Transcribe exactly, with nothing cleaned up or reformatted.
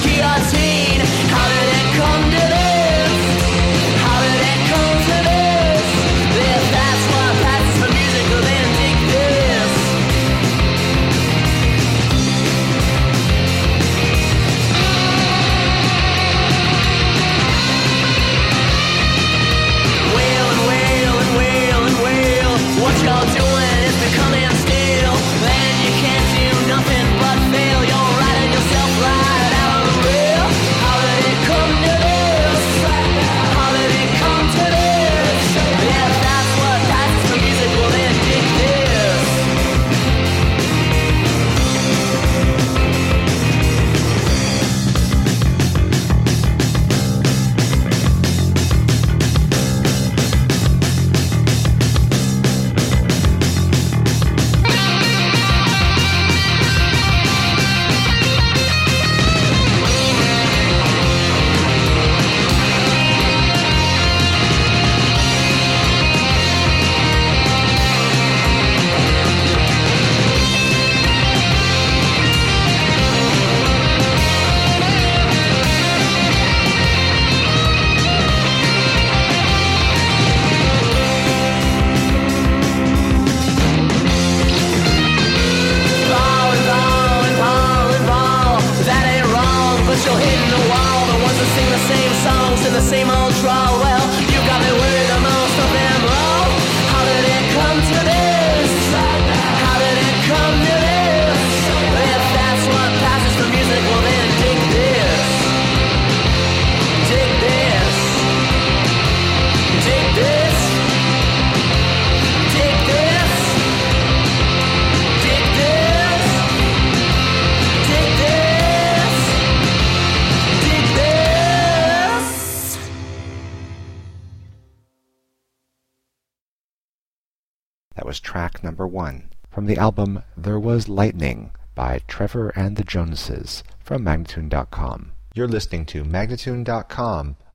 guillotine. How did it come to this? How did it come to this? If that's what passes for music, well then dig this. Wail and wail and wail and wail. What y'all doing is becoming stale. And you can't do nothing but fail. You're riding yourself right out on the rail. How did it come to this? How did it come to this? If that's what passes for music, well then dig this. Ball and ball and ball and ball. That ain't wrong, but you're hitting the wall. The ones that sing the same songs in the same old drawl. Well, you got me worried the most of them all. How did it come to this? How did it come to this? If that's what passes for music, well then dig this. Dig this. Dig this. Dig this. Dig this. Dig this. Dig this. That was track number one from the album There Was Lightning by Trevor and the Joneses from Magnatune dot com. You're listening to Magnatune dot com